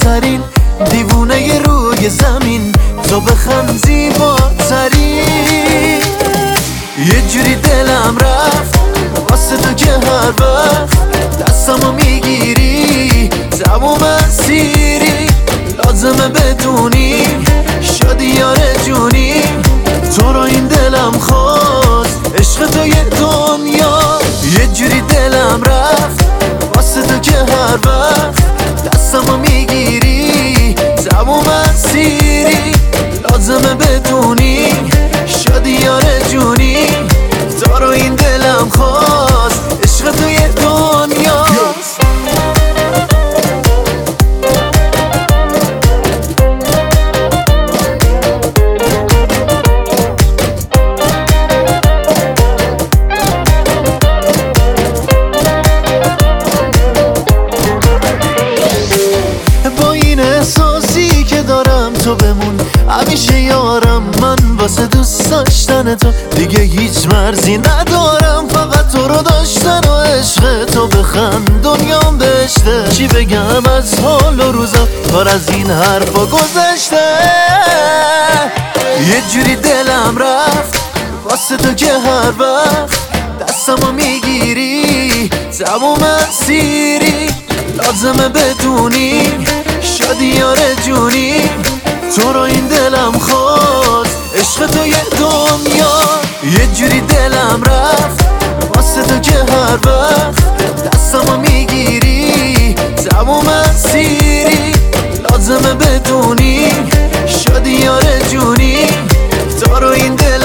زیباترین دیوونه روی زمین، تو بخند زیباترین. یه جوری دلم رفت واسه تو که هر وقت دستمو میگیری تموم مسیری. لازمه بدونی شدی یار جونی، تو رو این دلم خواست عشق تو یه دنیا. یه جوری دلم رفت واسه تو که هر وقت دستمو میگیری تموم مسیری. لازمه بدونی شدی یار جونی، تو رو این دلم خواست عشق تو یه دنیا. احساسی که دارم تو بمون همیشه یارم، من واسه دوست داشتن تو دیگه هیچ مرزی ندارم، فقط تو رو داشتن و عشق تو. بخند دنیام بهشته، چی بگم از حال و روزا پر از این حرفا گذشته. یه جوری دلم رفت واسه تو که هر وقت دستمو میگیری تموم مسیری. لازمه بدونی شدی یار جونی، تو رو این دلم خواست عشق تو یه دنیا. یه جوری دلم رفت واسه تو که هر وقت دستمو میگیری تموم مسیری. لازمه بدونی شدی یار جونی، تو رو این دلم